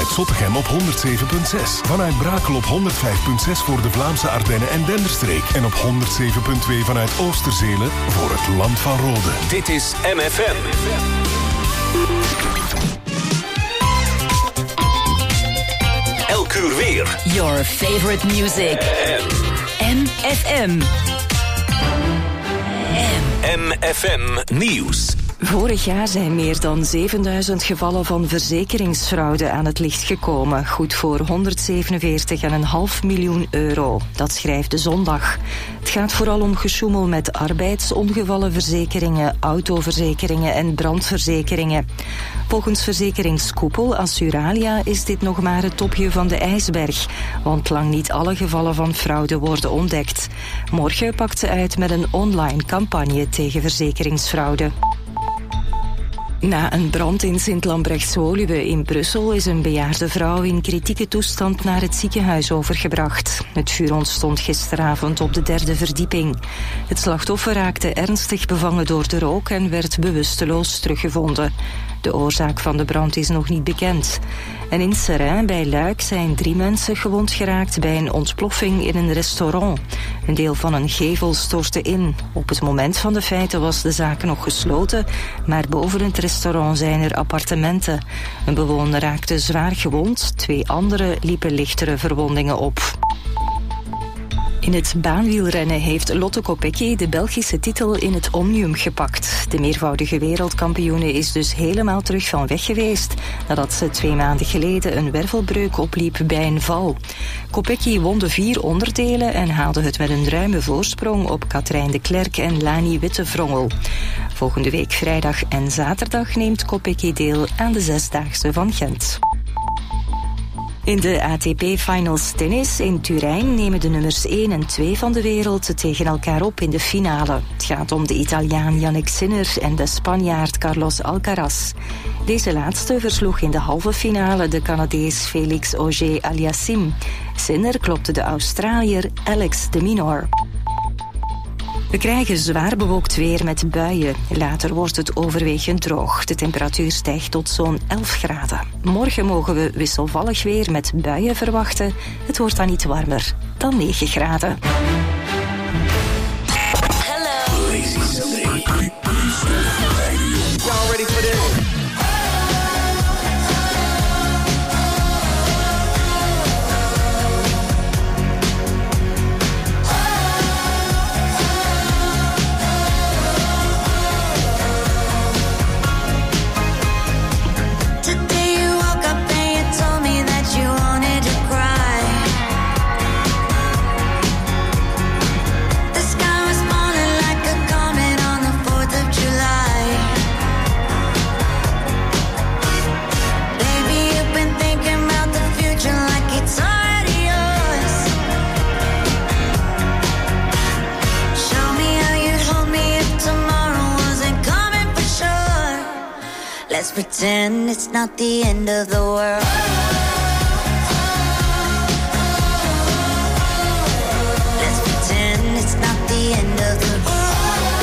vanuit Zottegem op 107.6. Vanuit Brakel op 105.6 voor de Vlaamse Ardennen en Denderstreek. En op 107.2 vanuit Oosterzele voor het Land van Rode. Dit is MFM. Elk uur weer. Your favorite music. MFM. MFM Nieuws. Vorig jaar zijn meer dan 7000 gevallen van verzekeringsfraude aan het licht gekomen. Goed voor 147,5 miljoen euro. Dat schrijft De Zondag. Het gaat vooral om gesjoemel met arbeidsongevallenverzekeringen, autoverzekeringen en brandverzekeringen. Volgens verzekeringskoepel Assuralia is dit nog maar het topje van de ijsberg, want lang niet alle gevallen van fraude worden ontdekt. Morgen pakt ze uit met een online campagne tegen verzekeringsfraude. Na een brand in Sint-Lambrechtswoluwe in Brussel is een bejaarde vrouw in kritieke toestand naar het ziekenhuis overgebracht. Het vuur ontstond gisteravond op de 3e verdieping. Het slachtoffer raakte ernstig bevangen door de rook en werd bewusteloos teruggevonden. De oorzaak van de brand is nog niet bekend. En in Seraing bij Luik zijn 3 mensen gewond geraakt bij een ontploffing in een restaurant. Een deel van een gevel stortte in. Op het moment van de feiten was de zaak nog gesloten, maar boven het restaurant zijn er appartementen. Een bewoner raakte zwaar gewond, 2 anderen liepen lichtere verwondingen op. In het baanwielrennen heeft Lotte Kopecky de Belgische titel in het Omnium gepakt. De meervoudige wereldkampioene is dus helemaal terug van weg geweest nadat ze 2 maanden geleden een wervelbreuk opliep bij een val. Kopecky won de 4 onderdelen en haalde het met een ruime voorsprong op Katrijn de Klerk en Lani Wittevrongen. Volgende week vrijdag en zaterdag neemt Kopecky deel aan de 6-daagse van Gent. In de ATP Finals tennis in Turijn nemen de nummers 1 en 2 van de wereld het tegen elkaar op in de finale. Het gaat om de Italiaan Jannik Sinner en de Spanjaard Carlos Alcaraz. Deze laatste versloeg in de halve finale de Canadees Felix Auger-Aliassime. Sinner klopte de Australiër Alex de Minaur. We krijgen zwaar bewolkt weer met buien. Later wordt het overwegend droog. De temperatuur stijgt tot zo'n 11 graden. Morgen mogen we wisselvallig weer met buien verwachten. Het wordt dan iets warmer dan 9 graden. Hello. Lazy Sunday. Y'all ready for this? Let's pretend it's not the end of the world. Let's pretend it's not the end of the world.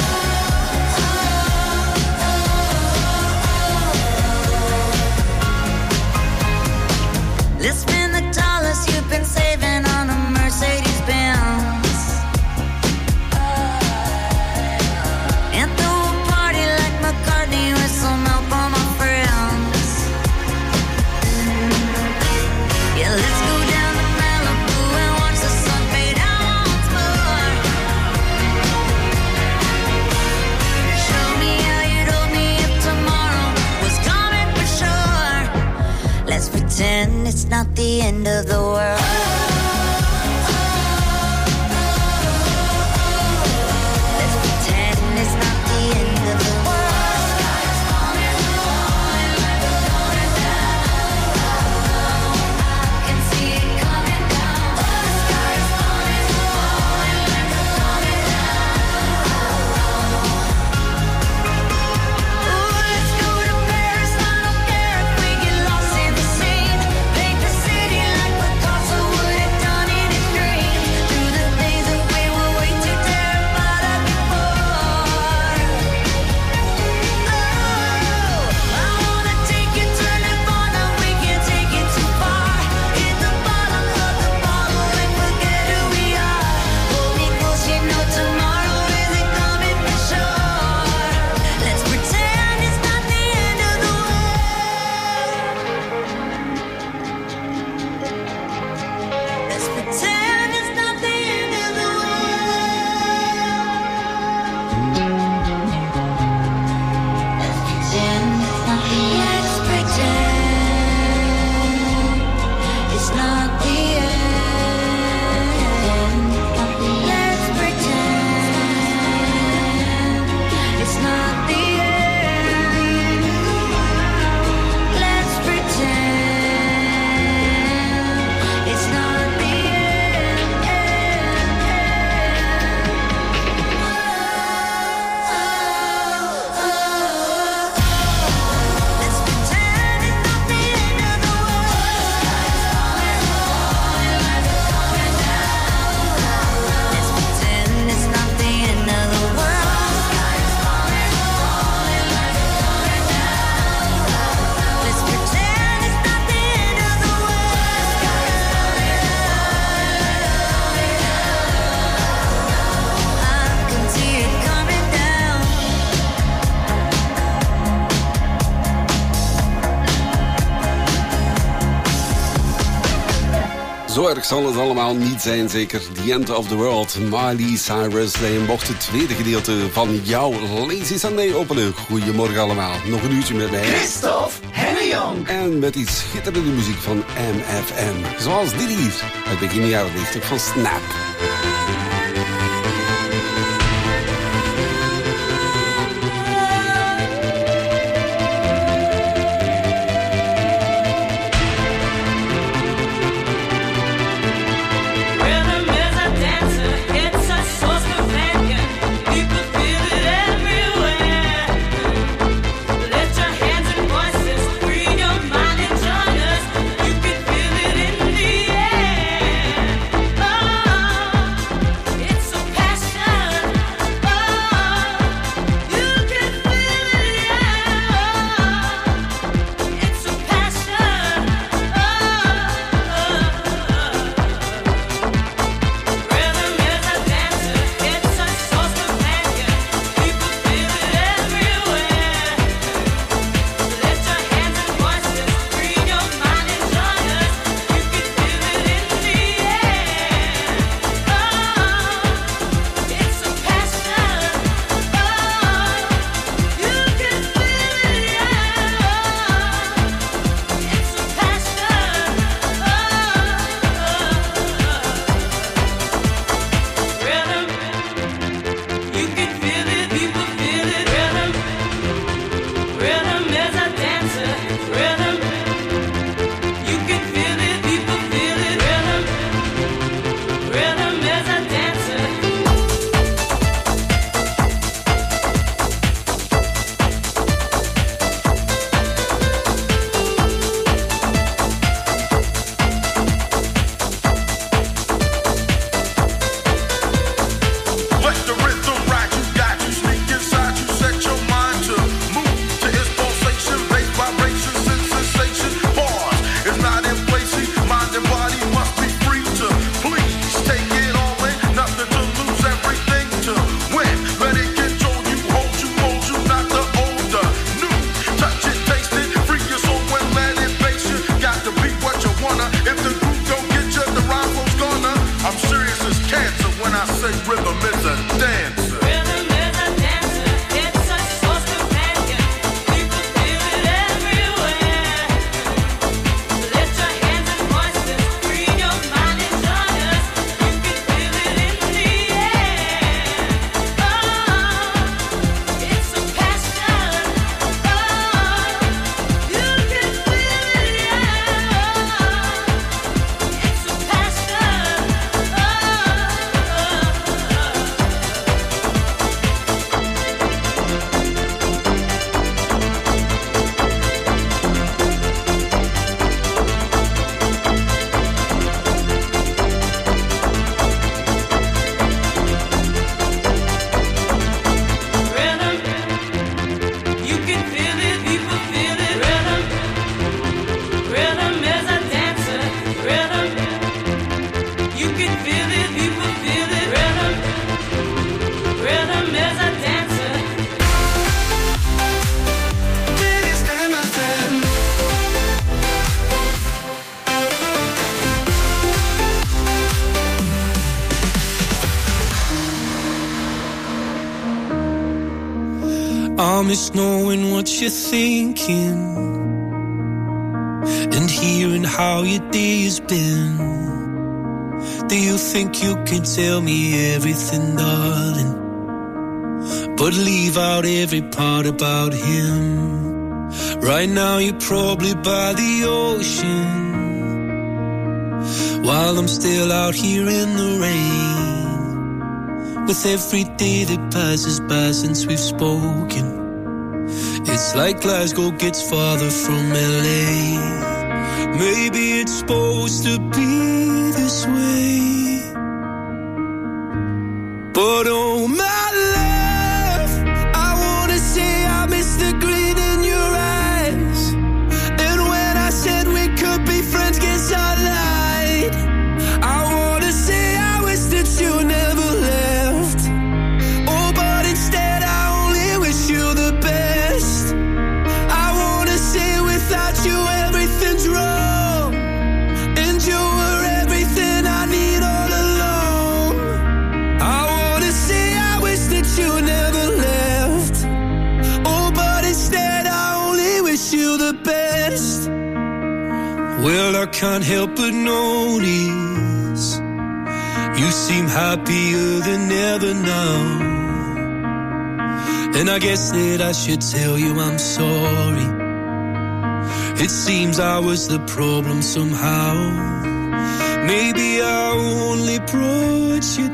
Let's spend the dollars you've been saving on a Mercedes-Benz. And throw a party like McCartney with some help on my friends. Yeah, let's go down to Malibu and watch the sun fade out once more. Show me how you'd hold me if tomorrow was coming for sure. Let's pretend it's not the end of the world. Picasso Zo erg zal het allemaal niet zijn, zeker. The End of the World, Miley Cyrus. Hij mocht het tweede gedeelte van jouw Lazy Sunday openen. Goedemorgen allemaal. Nog een uurtje met mij. Christophe Hennejong. En met iets schitterende muziek van MFM. Zoals dit hier, uit begin jaren 90 van Snap. I miss knowing what you're thinking and hearing how your day has been. Do you think you can tell me everything, darling, but leave out every part about him? Right now you're probably by the ocean, while I'm still out here in the rain. With every day that passes by since we've spoken, it's like Glasgow gets farther from LA. Maybe it's supposed to be this way, but oh my love, I wanna say I miss the green in your eyes. And when I said we could be friends, guess I lied. I wanna say I wish that you never left. Oh, but instead I only wish you the best. I wanna say without you everything's wrong, and you're Well, I can't help but notice you seem happier than ever now. And I guess that I should tell you I'm sorry. It seems I was the problem somehow. Maybe I only brought you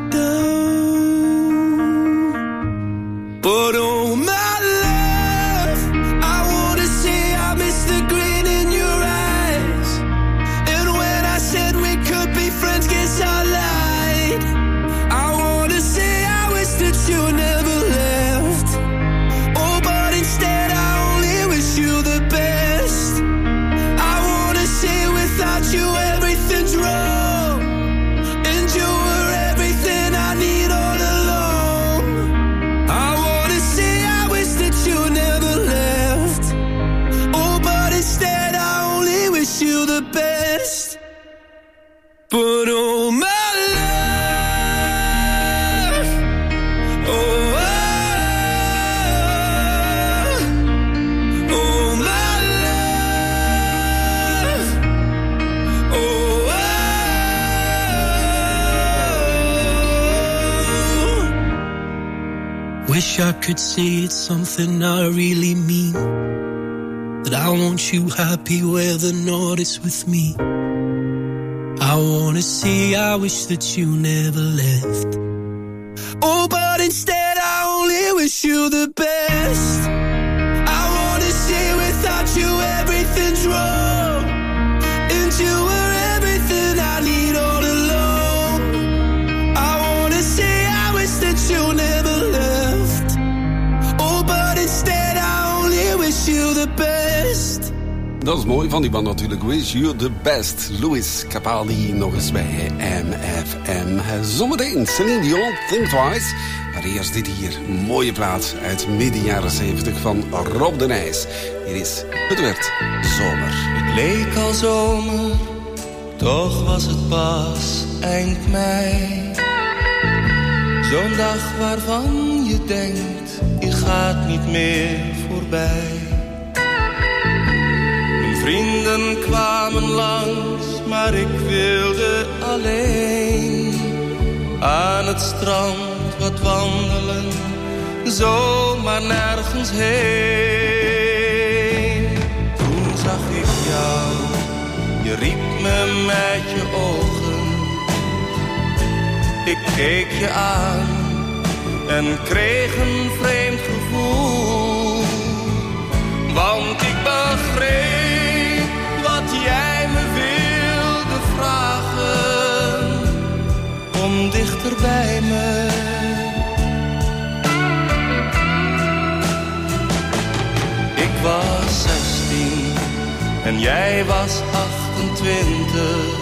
down. But oh my love, I wanna say I miss the grin in your eyes. And when I said we could be friends, guess I lied. I wanna say I wish that you never left. Oh, but instead I only wish you the best. I wanna say without you everything's wrong, and you were everything I need all along. I wanna say I wish that you never left. Oh, but instead I only wish you the best. But oh my love, oh, oh my love, oh, wish I could say it's something I really mean, that I want you happy whether or not it's with me. I wanna say I wish that you never left. Oh, but instead I only wish you the best. I wanna say without you everything's wrong, and you were everything I need all along. I wanna say I wish that you never left. Oh, but instead I only wish you the best. Dat is mooi van die band natuurlijk. Wish you the best. Louis Capaldi nog eens bij MFM. Zometeen Celine Dion, Think Twice. Maar eerst dit hier. Mooie plaat uit midden jaren 70 van Rob de Nijs. Hier is Het werd zomer. Het leek al zomer, toch was het pas eind mei. Zo'n dag waarvan je denkt, je gaat niet meer voorbij. Vrienden kwamen langs, maar ik wilde alleen aan het strand wat wandelen, zomaar nergens heen. Toen zag ik jou, je riep me met je ogen. Ik keek je aan en kreeg een vreemd gevoel, want ik begreep wat jij me wilde vragen, kom dichter bij me. Ik was 16 en jij was 28.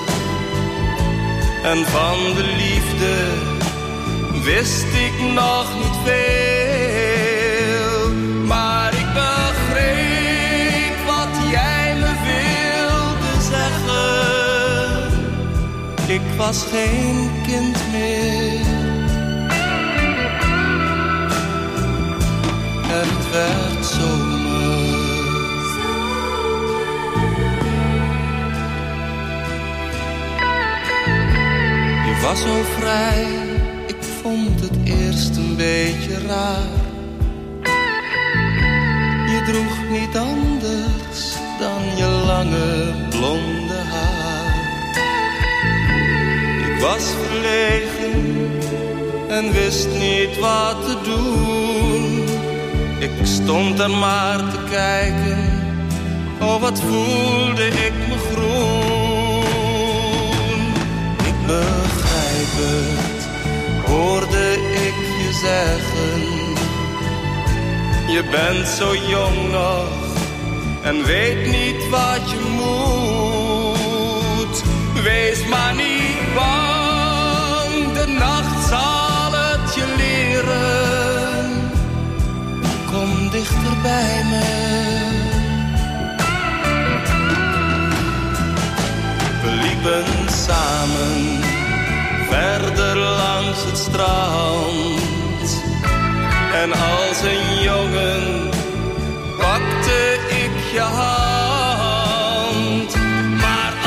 En van de liefde wist ik nog niet veel, maar ik begreep wat jij me wilde zeggen. Ik was geen kind meer. En het werd zomer. Je was zo vrij, ik vond het eerst een beetje raar. Je droeg niet anders dan je lange blonde haar. Ik was verlegen en wist niet wat te doen. Ik stond er maar te kijken, oh wat voelde ik me groen. Ik begrijp het, hoorde ik je zeggen. Je bent zo jong nog en weet niet wat je moet. Wees maar niet bang, de nacht zal het je leren. Kom dichter bij me. We liepen samen verder langs het strand. En als een jongen pakte ik je hand. Maar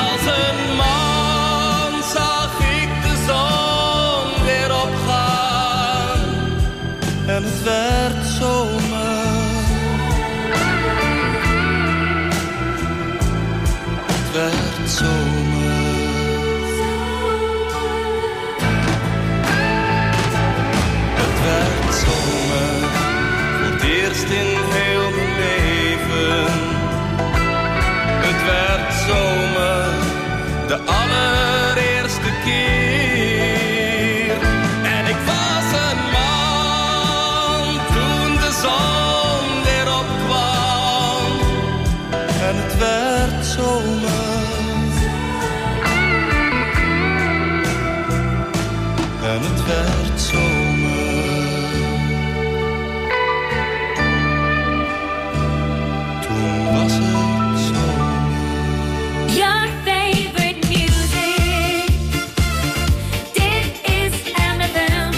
werd zomer. Het werd zomer, voor het eerst in heel mijn leven. Het werd zomer, de allereerste keer. En ik was een man toen de zon weer opkwam. En het werd zomer. En het werd zomer. Toen was het zomer. Your favorite music. Dit is MFM.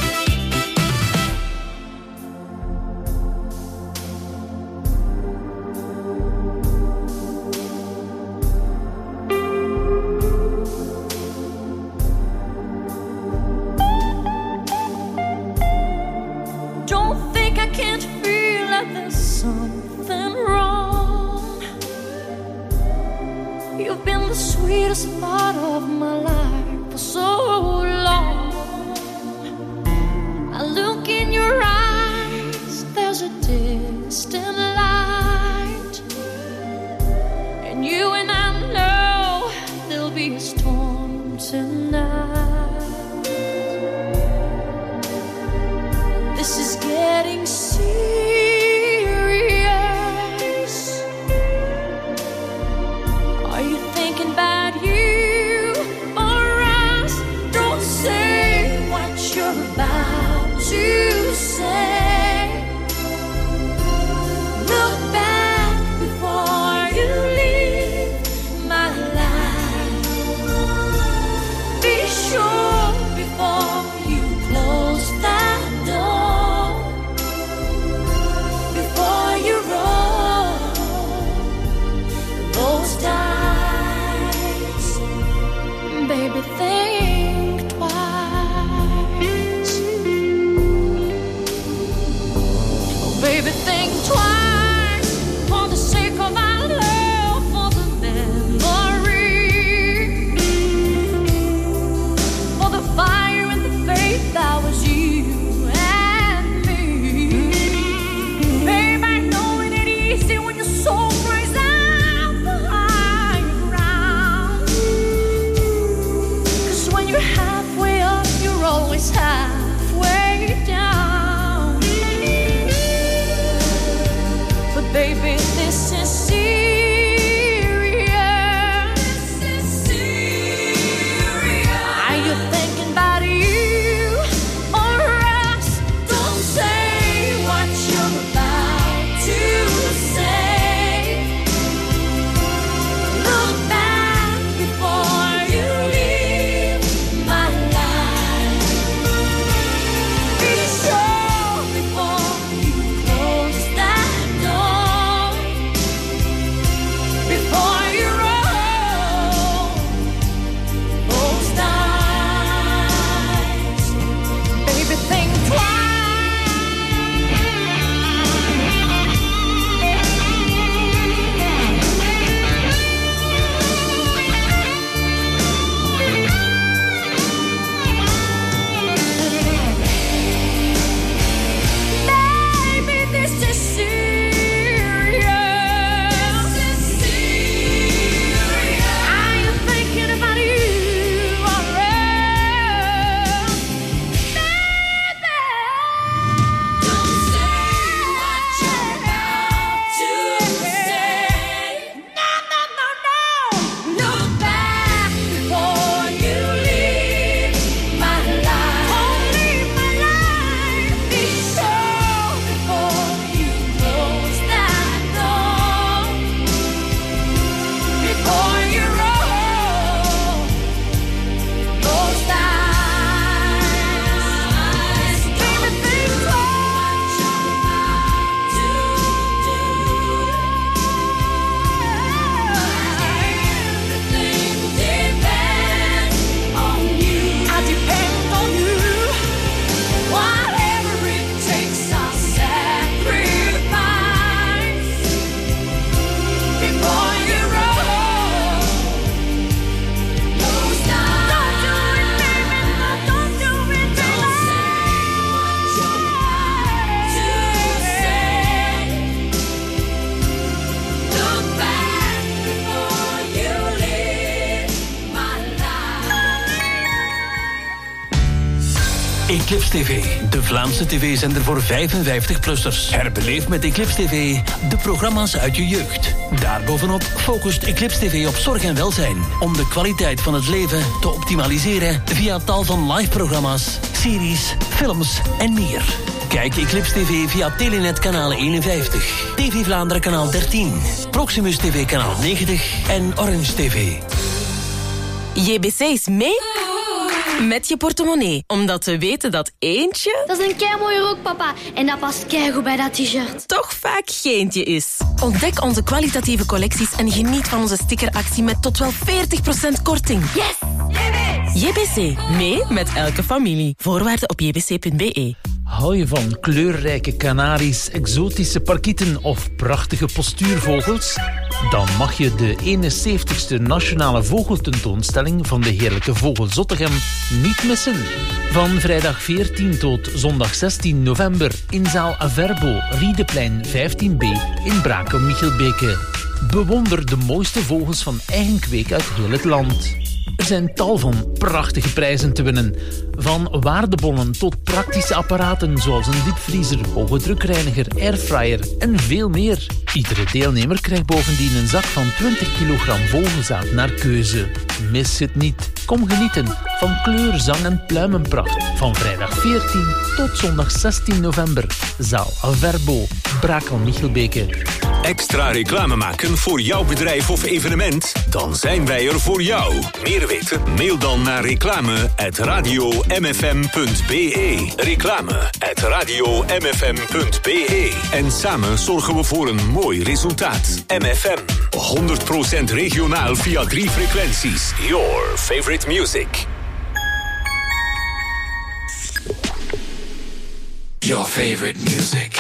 Don't think I can't feel that there's something wrong. You've been the sweetest part of my life for so long. I look in your eyes, there's a distant light. And you and I know there'll be a storm tonight. This is getting serious. Are you thinking about you or us? Don't say what you're about to say. Eclipse TV, de Vlaamse tv-zender voor 55-plussers. Herbeleef met Eclipse TV de programma's uit je jeugd. Daarbovenop focust Eclipse TV op zorg en welzijn, om de kwaliteit van het leven te optimaliseren via tal van live-programma's, series, films en meer. Kijk Eclipse TV via Telenet kanaal 51, TV Vlaanderen kanaal 13, Proximus TV kanaal 90 en Orange TV. JBC is mee met je portemonnee. Omdat we weten dat eentje... Dat is een keimooie rok, papa. En dat past keigoed bij dat t-shirt. Toch vaak geentje is. Ontdek onze kwalitatieve collecties en geniet van onze stickeractie met tot wel 40% korting. Yes! JBC. Mee met elke familie. Voorwaarden op jbc.be. Hou je van kleurrijke kanaries, exotische parkieten of prachtige postuurvogels? Dan mag je de 71ste Nationale Vogeltentoonstelling van de Heerlijke Vogel Zottegem niet missen. Van vrijdag 14 tot zondag 16 november in zaal Averbo, Riedeplein 15b in Brakel-Michelbeke. Bewonder de mooiste vogels van eigen kweek uit heel het land. Er zijn tal van prachtige prijzen te winnen. Van waardebonnen tot praktische apparaten zoals een diepvriezer, hoge drukreiniger, airfryer en veel meer. Iedere deelnemer krijgt bovendien een zak van 20 kilogram vogelzaad naar keuze. Mis het niet. Kom genieten van kleur, zang en pluimenpracht. Van vrijdag 14 tot zondag 16 november. Zaal Averbo, Brakel-Michelbeke. Extra reclame maken voor jouw bedrijf of evenement? Dan zijn wij er voor jou. Meer weten? Mail dan naar reclame@radiomfm.be. Reclame@radiomfm.be. En samen zorgen we voor een mooi resultaat. MFM. 100% regionaal via 3 frequenties. Your favorite music. Your favorite music.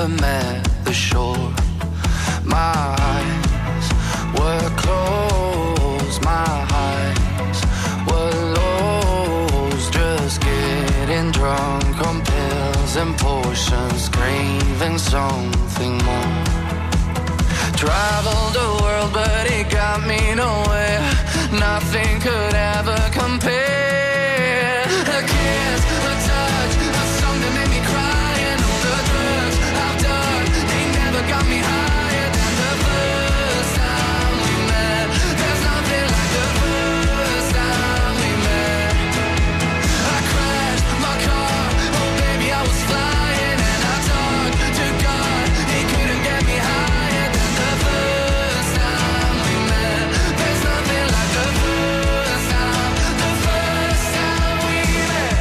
never met the shore. My eyes were closed, my eyes were lost, just getting drunk on pills and potions, craving something more. Traveled the world but it got me nowhere, nothing could ever compare. A kiss, a touch, a song that made me cry, and all the drugs I've done, they never got me higher than the first time we met. There's nothing like the first time we met. I crashed my car, oh baby I was flying, and I talked to God, he couldn't get me higher than the first time we met. There's nothing like the first time we met.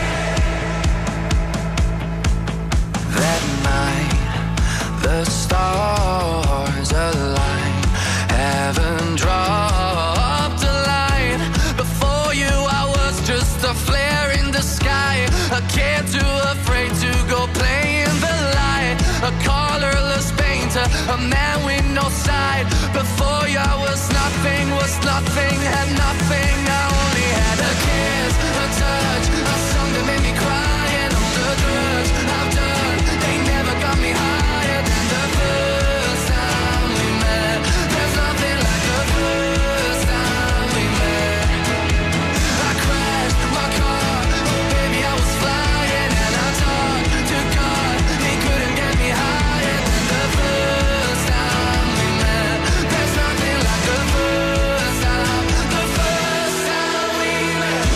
That night, the stars aligned, heaven dropped a line. Before you I was just a flare in the sky, a kid too afraid to go play in the light, a colorless painter, a man with no side. Before you I was nothing, had nothing. I only had a kiss, a touch, a song that made me cry, and all the drugs I've done, they never got me higher than the first time we met. There's nothing like the first time we met. I crashed my car, oh baby I was flying, and I talked to God, he couldn't get me higher than the first time we met. There's nothing like the first time we met.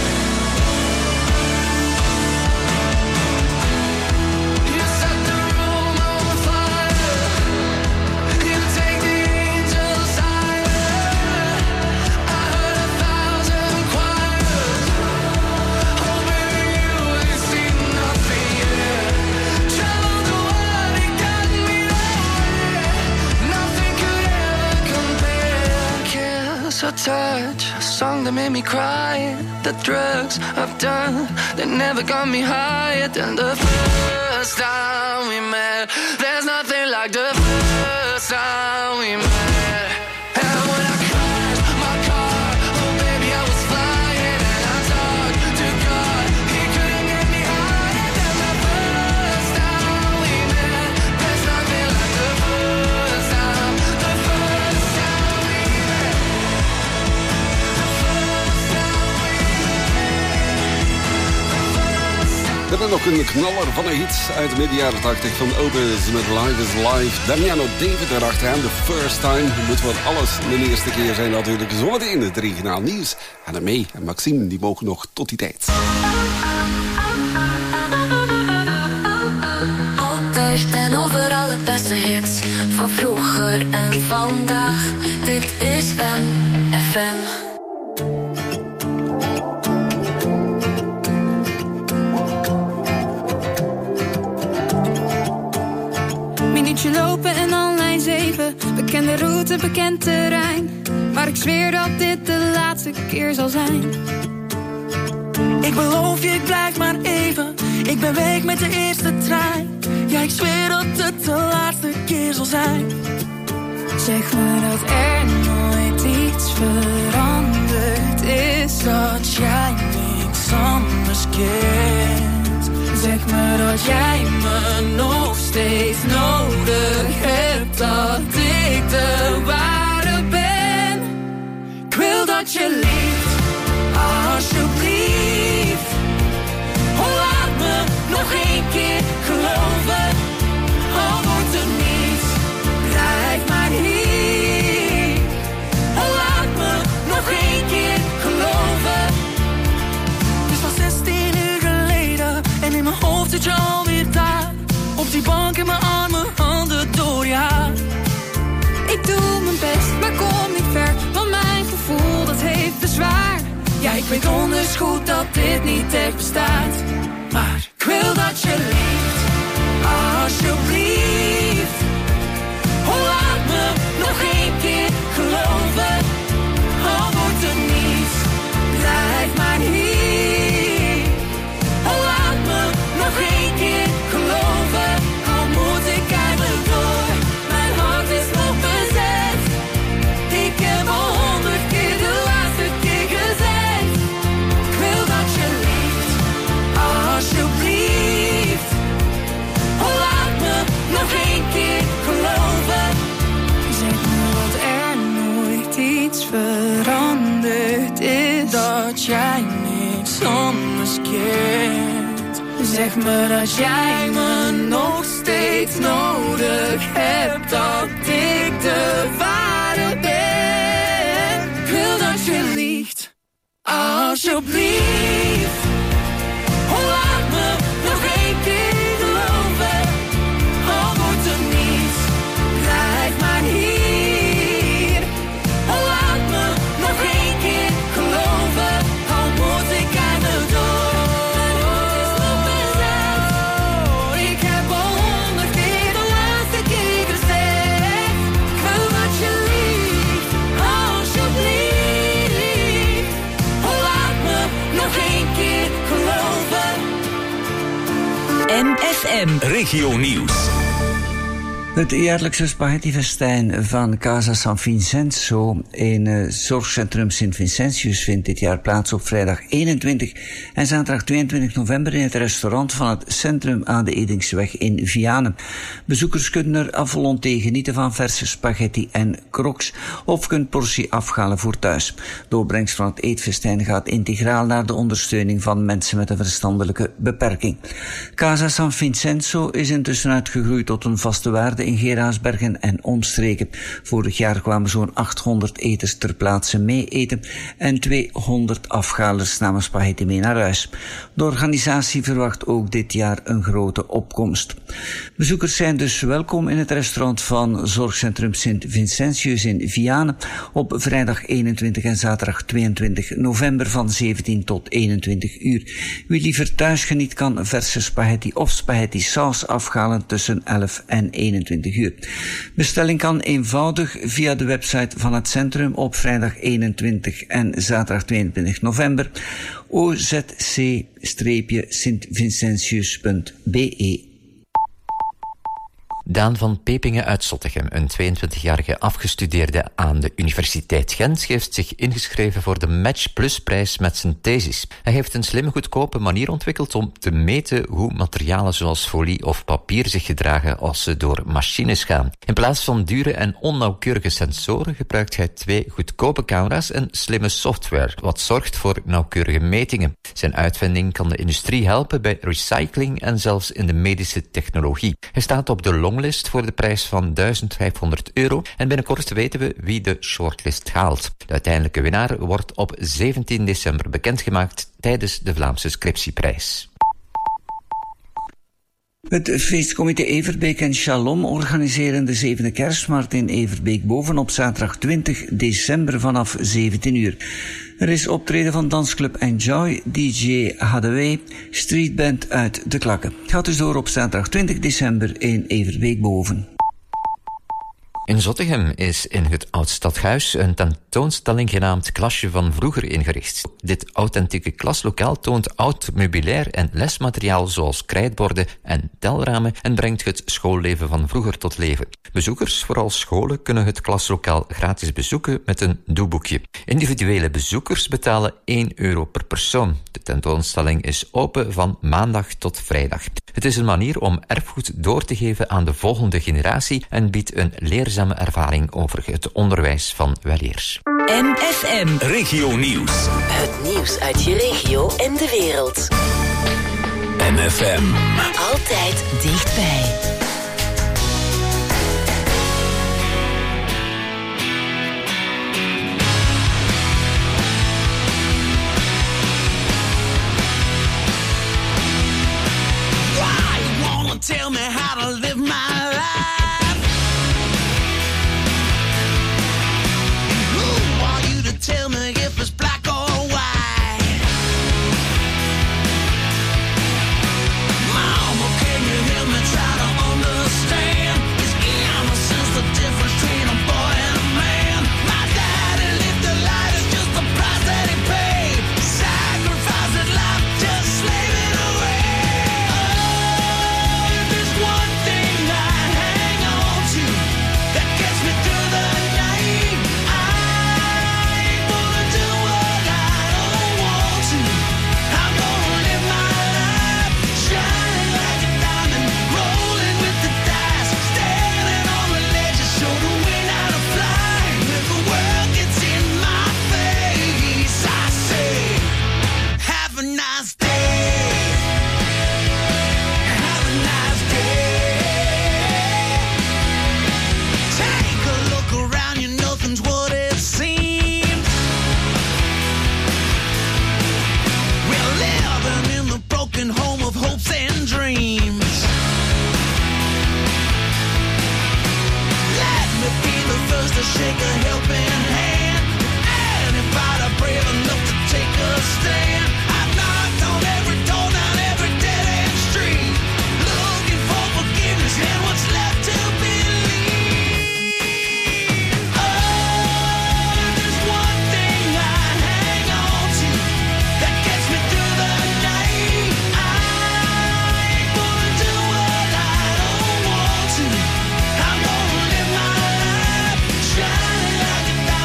You set the room on fire, you take the angels higher. I heard 1,000 choirs, oh baby you see nothing yet. Traveled the world, it got me nowhere, nothing could ever compare. Kiss, a touch, a song that made me cry, the drugs I've done, they never got me higher than the first time we met. There's nothing like the first time we met. And when I crashed my car, oh baby I was flying, and I talked to God, he couldn't get me higher than the first time we met. There's nothing like the first time we met. We hebben nog een knaller van een hit uit de midden jaren 80 van Otis met Live is Live. Damiano David erachteraan, The First Time. Moet wat alles de eerste keer zijn natuurlijk. Zometeen het regionaal nieuws. Annemie en Maxime die mogen nog tot die tijd. Altijd en overal het beste hits van vroeger en vandaag. Dit is MFM. Minuutje lopen en al lijn 7. Bekende route, bekend terrein. Maar ik zweer dat dit de laatste keer zal zijn. Ik beloof je, ik blijf maar even. Ik ben weg met de eerste trein. Ja, ik zweer dat het de laatste keer zal zijn. Zeg me dat er nooit iets veranderd is. Dat jij niks anders kent. Zeg me dat jij me nog steeds nodig hebt. Dat ik de ware ben. Ik wil dat je lief, alsjeblieft. Laat me nog één keer geloven. Al wordt er niets, blijf maar hier. Laat me nog één keer geloven. Het is al 16 uur geleden en in mijn hoofd zit je alweer daar. Op die bank in mijn armen, handen door je haar. Ik doe mijn best, maar kom niet ver. Want mijn gevoel dat heeft de niets veranderd is, dat jij niks anders keert. Zeg me dat jij me nog steeds nodig hebt, dat ik de ware ben. Ik wil dat je liegt, alsjeblieft. Laat me nog één keer geloven, al wordt er niets, blijf maar hier. Laat me nog één keer geloven, al moet ik aan de dood. Ik heb al 100 keer de laatste keer gezegd, ik wil dat je liegt, alsjeblieft. Laat me nog één keer geloven. MFM Regio Nieuws. Het jaarlijkse spaghettifestijn van Casa San Vincenzo in Zorgcentrum Sint Vincentius vindt dit jaar plaats op vrijdag 21 en zaterdag 22 november in het restaurant van het centrum aan de Edingsweg in Vianen. Bezoekers kunnen er à volonté genieten van verse spaghetti en crocs of kunt portie afhalen voor thuis. De opbrengst van het eetfestijn gaat integraal naar de ondersteuning van mensen met een verstandelijke beperking. Casa San Vincenzo is intussen uitgegroeid tot een vaste waarde in Geraardsbergen en omstreken. Vorig jaar kwamen zo'n 800 eters ter plaatse mee eten en 200 afhalers namen spaghetti mee naar huis. De organisatie verwacht ook dit jaar een grote opkomst. Bezoekers zijn dus welkom in het restaurant van Zorgcentrum Sint Vincentius in Vianen op vrijdag 21 en zaterdag 22 november van 17 tot 21 uur. Wie liever thuis geniet kan verse spaghetti of spaghetti saus afhalen tussen 11 en 21 uur. Bestelling kan eenvoudig via de website van het centrum op vrijdag 21 en zaterdag 22 november ozc-sintvincentius.be. Daan van Pepingen uit Zottegem, een 22-jarige afgestudeerde aan de Universiteit Gent, heeft zich ingeschreven voor de Match Plus prijs met zijn thesis. Hij heeft een slimme, goedkope manier ontwikkeld om te meten hoe materialen zoals folie of papier zich gedragen als ze door machines gaan. In plaats van dure en onnauwkeurige sensoren gebruikt hij 2 goedkope camera's en slimme software, wat zorgt voor nauwkeurige metingen. Zijn uitvinding kan de industrie helpen bij recycling en zelfs in de medische technologie. Hij staat op de longlist voor de prijs van €1500 en binnenkort weten we wie de shortlist haalt. De uiteindelijke winnaar wordt op 17 december bekendgemaakt tijdens de Vlaamse Scriptieprijs. Het feestcomité Everbeek en Shalom organiseren de 7e kerstmarkt in Everbeek boven op zaterdag 20 december vanaf 17 uur. Er is optreden van dansclub Enjoy, DJ HDW, streetband uit De Klakken. Het gaat dus door op zaterdag 20 december in Everbeek boven. In Zottegem is in het Oud-Stadhuis een tentoonstelling genaamd Klasje van Vroeger ingericht. Dit authentieke klaslokaal toont oud meubilair en lesmateriaal zoals krijtborden en telramen en brengt het schoolleven van vroeger tot leven. Bezoekers, vooral scholen, kunnen het klaslokaal gratis bezoeken met een doeboekje. Individuele bezoekers betalen €1 per persoon. De tentoonstelling is open van maandag tot vrijdag. Het is een manier om erfgoed door te geven aan de volgende generatie en biedt een leerzame ervaring over het onderwijs van weleer. MFM Regio Nieuws. Het nieuws uit je regio en de wereld. MFM. Altijd dichtbij. Tell me how to live my life. Who are you to tell me if it's black or white? Mama, can you help me try to shake a helping hand. Anybody brave enough to take a stand? I've knocked on every door down every dead end street, looking for forgiveness and what's left to believe. Oh, there's one thing I hang on to that gets me through the night. I ain't gonna do what I don't want to. I'm gonna live my life shining like a diamond.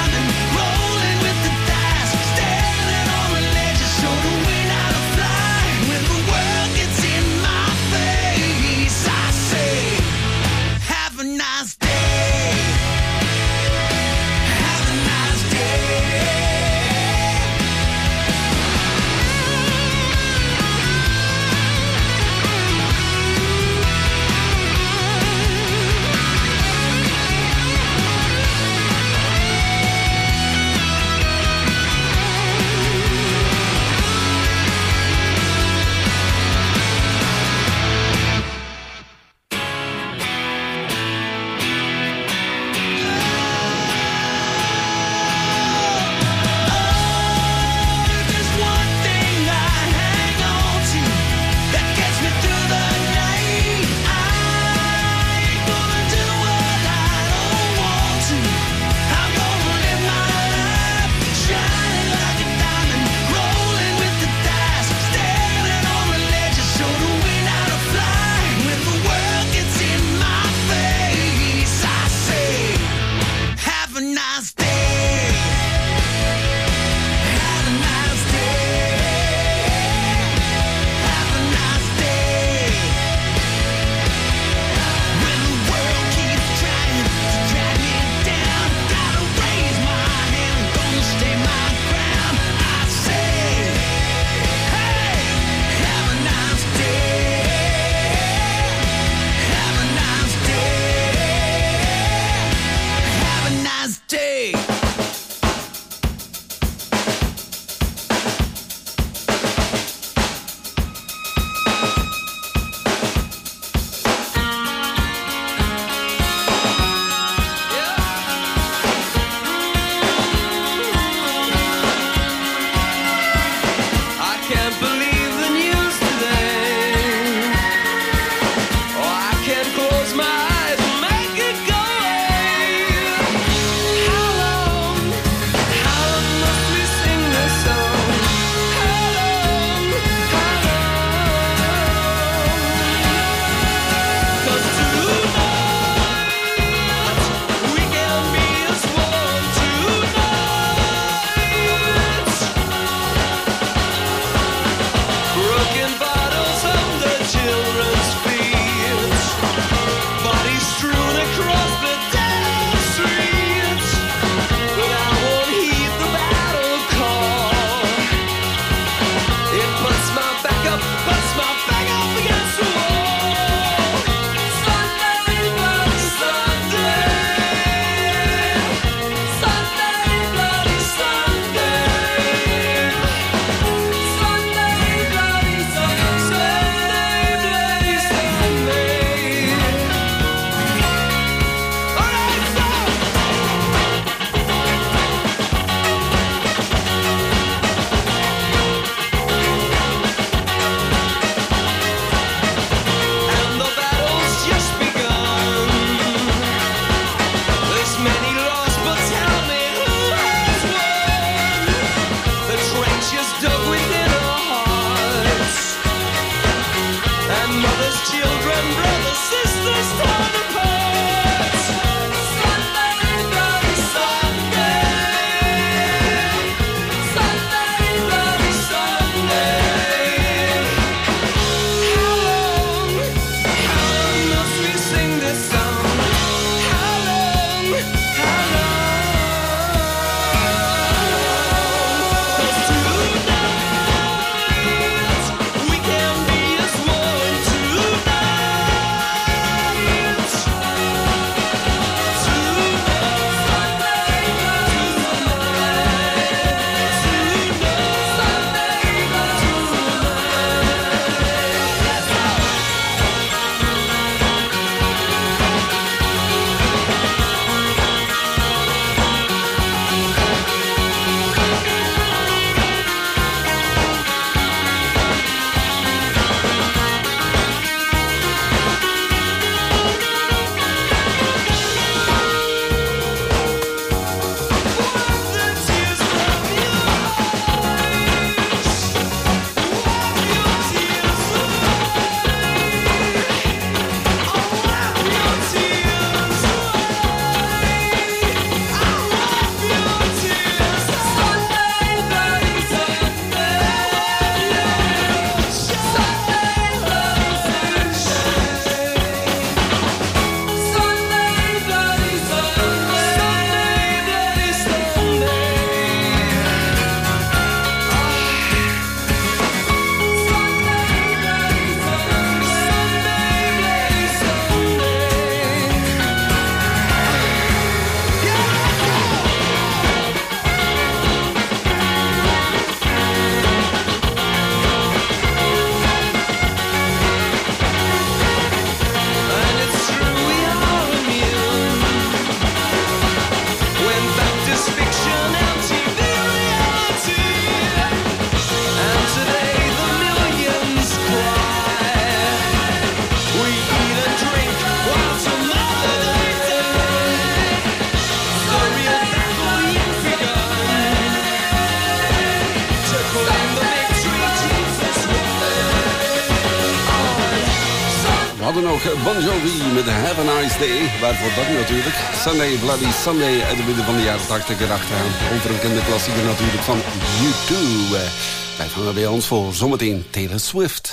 hadden nog Bon Jovi met Have a Nice Day. Waarvoor dat natuurlijk. Sunday, Bloody Sunday uit het midden van de jaren 80 erachteraan. Onverkende klassieker natuurlijk van U2. Blijf hangen bij ons voor zometeen Taylor Swift.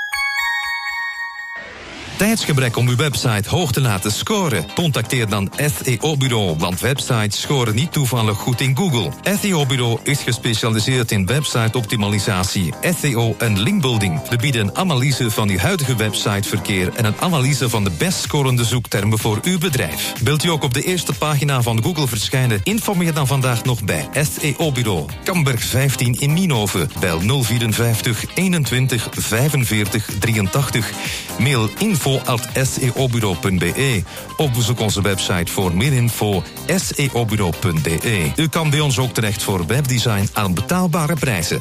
Tijdsgebrek om uw website hoog te laten scoren? Contacteer dan SEO-bureau, want websites scoren niet toevallig goed in Google. SEO-bureau is gespecialiseerd in website-optimalisatie, SEO en linkbuilding. We bieden een analyse van uw huidige websiteverkeer en een analyse van de best scorende zoektermen voor uw bedrijf. Wilt u ook op de eerste pagina van Google verschijnen? Informeer dan vandaag nog bij SEO-bureau. Kamberg 15 in Nienhoven. Bel 054 21 45 83. Mail info@seobureau.be of bezoek onze website voor meer info seobureau.be. U kan bij ons ook terecht voor webdesign aan betaalbare prijzen.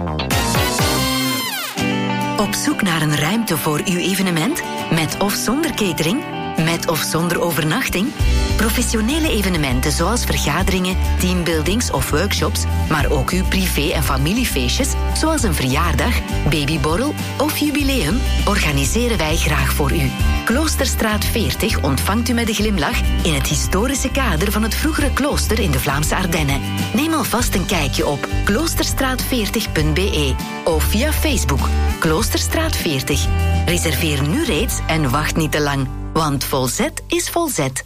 Op zoek naar een ruimte voor uw evenement? Met of zonder catering? Met of zonder overnachting? Professionele evenementen zoals vergaderingen, teambuildings of workshops, maar ook uw privé- en familiefeestjes, zoals een verjaardag, babyborrel of jubileum, organiseren wij graag voor u. Kloosterstraat 40 ontvangt u met een glimlach in het historische kader van het vroegere klooster in de Vlaamse Ardennen. Neem alvast een kijkje op kloosterstraat40.be of via Facebook Kloosterstraat 40. Reserveer nu reeds en wacht niet te lang, want Volzet is Volzet.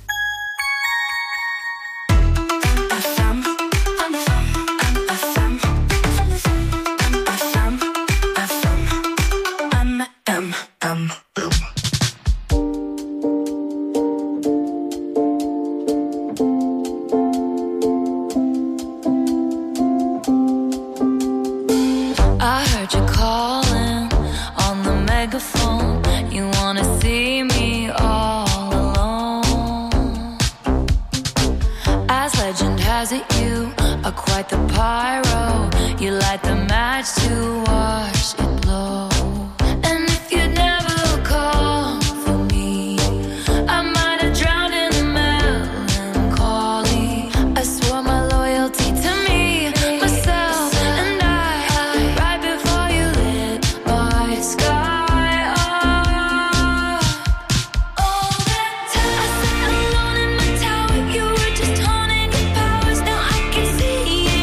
Quite the pyro, you light the match to watch it blow. And if you'd never call for me, I might have drowned in the melancholy. I swore my loyalty to me, myself, and I right before you lit my sky up. All that time I sat alone in my tower, you were just haunting your powers. Now I can see.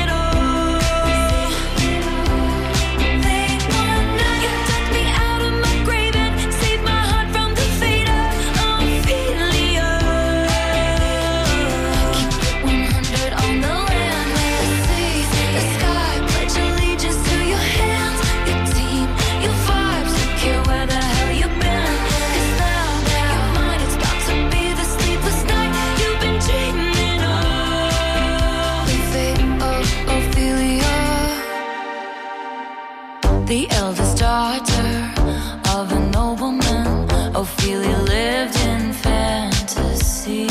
The eldest daughter of a nobleman, Ophelia lived in fantasy.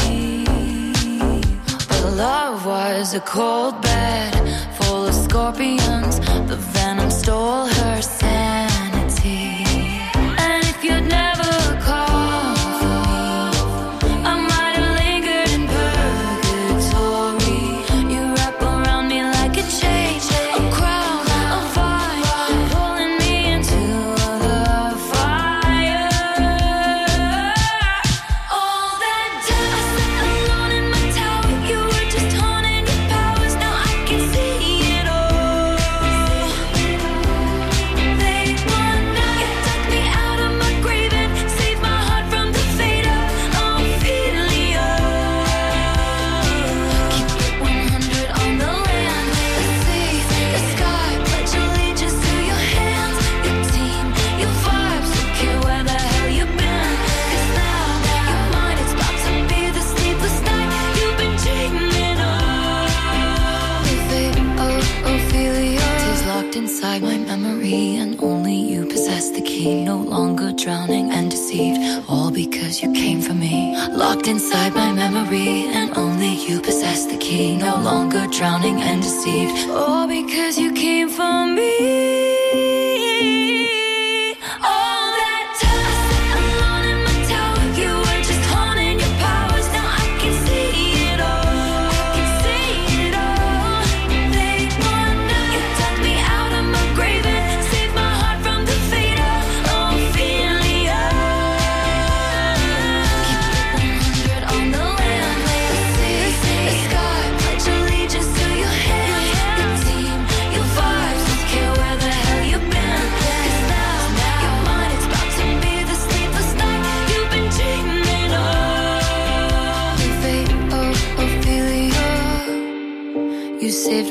But love was a cold bed full of scorpions. The venom stole her sanity. And if you'd never called for me, I might have lingered in purgatory. You wrap around me like a chain, a crown, a vine, pulling me into the fire. All that time I sat alone in my tower, you were just haunting your powers. Now I can see it all. Late one night, you took me out of my grave and saved my heart from the fate of Ophelia. Keep it 100 on the land, the sea, the sky. Pledge allegiance to your hands, your team, your vibes. Don't care where the hell you've been, 'cause now you're mine. It's about to be the sleepless night you've been dreaming of. The fate of Ophelia is locked inside my memory, and only you possess the key. No longer drowning and deceived, all because you came for me. Locked inside my memory, and only you possess the key. No longer drowning and deceived, all because you came for me. All that time I sat alone in my tower, you were just haunting your powers. Now I can see it all. I can see it all. Late one night, you took me out of my grave and saved my heart from the fate of Ophelia.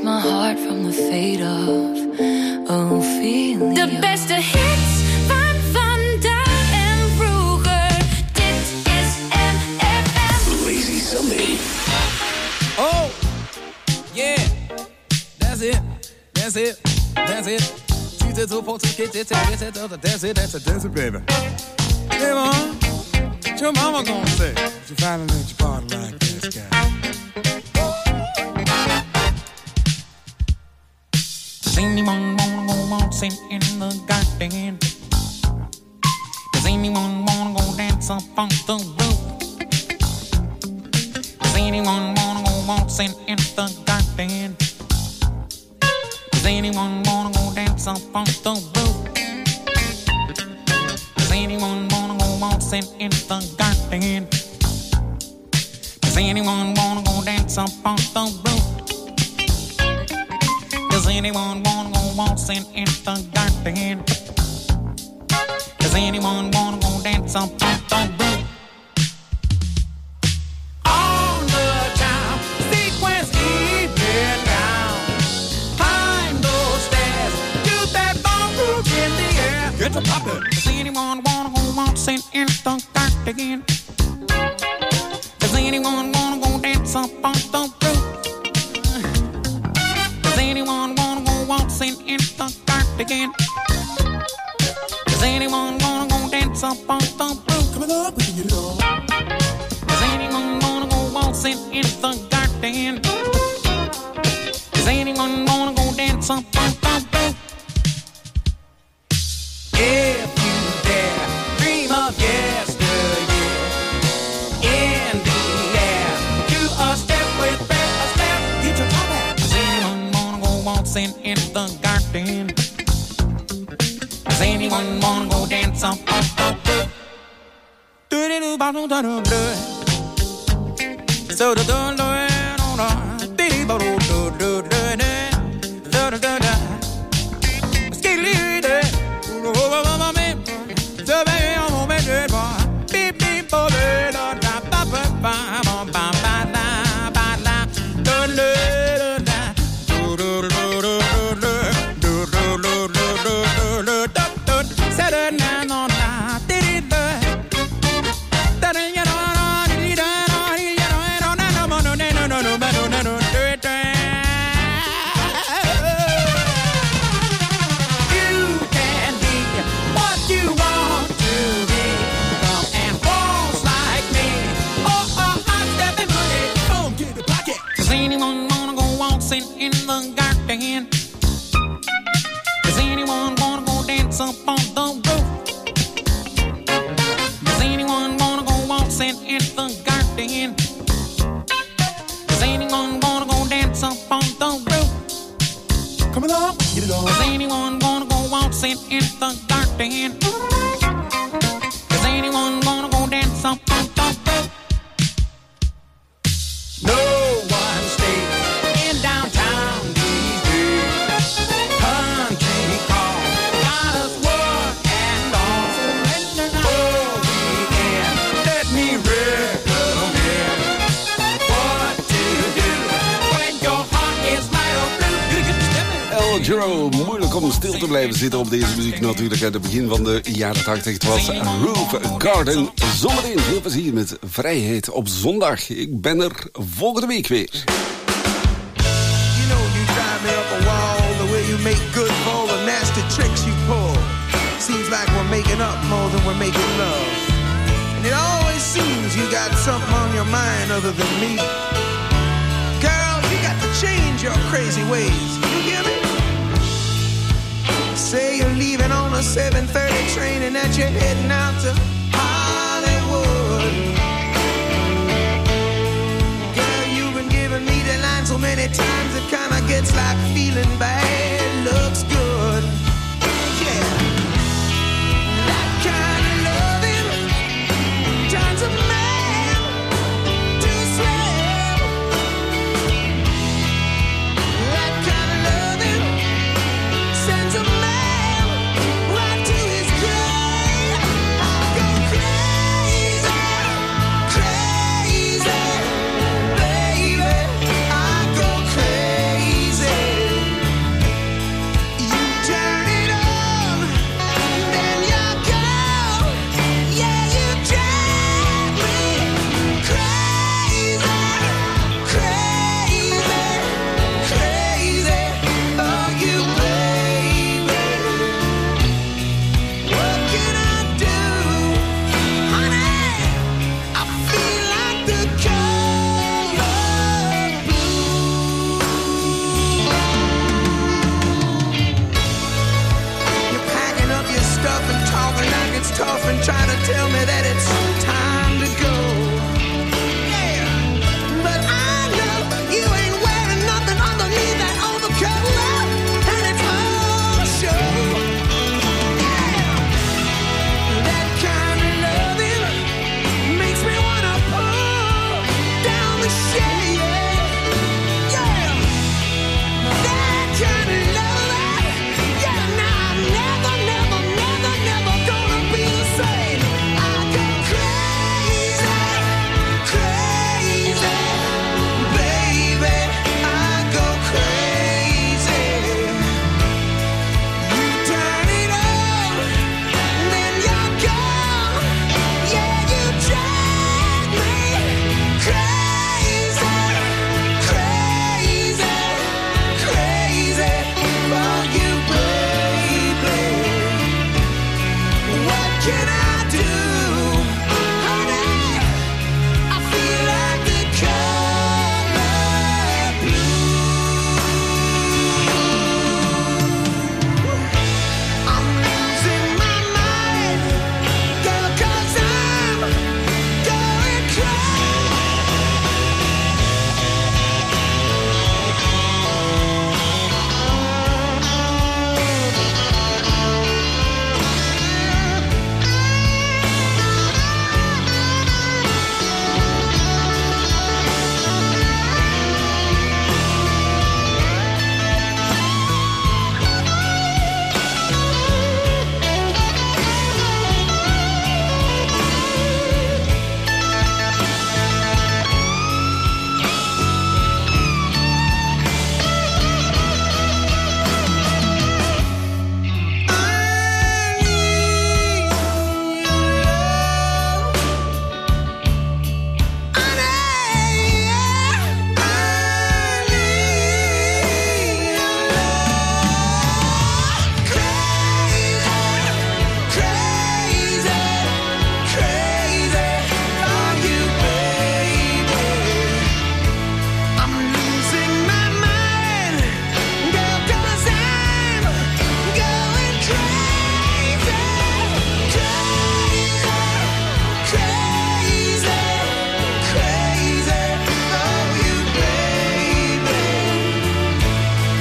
my heart from the fate of Ophelia. De beste hits van vandaag en vroeger. Dit is MFM. Lazy Sunday. Oh, yeah, that's it, that's it, that's it. That's it, baby. Hey, Mom, what your mama gonna say? You finally let your party like this guy. Does anyone wanna go waltzing in the garden? Does anyone wanna go dance up on the roof? Does anyone wanna go waltzing in the garden? Does anyone wanna go dance up on the roof? Does anyone wanna go waltzing in the garden? Does anyone wanna go dance up on the roof? Does anyone wanna go waltzing in the garden? Does anyone wanna go dance up on the roof? On the time, sequence E, get down. Climb those stairs, do that ballroom in the air. Get to poppin'. Does anyone wanna go waltzing in the garden? Does anyone wanna go dance up on the roof? Does anyone wanna go waltzing in the garden? Does anyone wanna go dance up on the roof? Coming up, we can get it on. Does anyone wanna go waltzing in the garden? Does anyone wanna go dance up on the roof? If you dare, dream of yesteryear. In the air, do a step with breath, a step, get your top hat. Does anyone wanna go waltzing in the garden? Does anyone wanna go dance up on the roof? Do-do-do-ba-do-da-do-do. So-do-do-do-do-do-do-do-do-do-do-do-do. Skidly-dee. In the garden. Does anyone wanna go dance up on the roof? Does anyone wanna go waltzing in the garden? Does anyone wanna go dance up on the roof? Coming up, get it on. Does anyone wanna go waltzing in the garden? Does anyone wanna go dance up on the roof? No one stays in downtown these days. Country call, got us one and all. Oh, weekend, let me recommend what to do when your heart is light or blue. You get to step in. El Giro, moeilijk om stil te blijven zitten op deze muziek natuurlijk uit het begin van de jaren 80. Het was Roof Garden. Zometeen veel plezier met Vrijheid op zondag. Ik ben er volgende week weer. You know you drive me up a wall, the way you make good for all the nasty tricks you pull. Seems like we're making up more than we're making love. And it always seems you got something on your mind other than me. Girl, you got to change your crazy ways. You hear me? Say you're leaving on a 7:30 train and that you're heading out to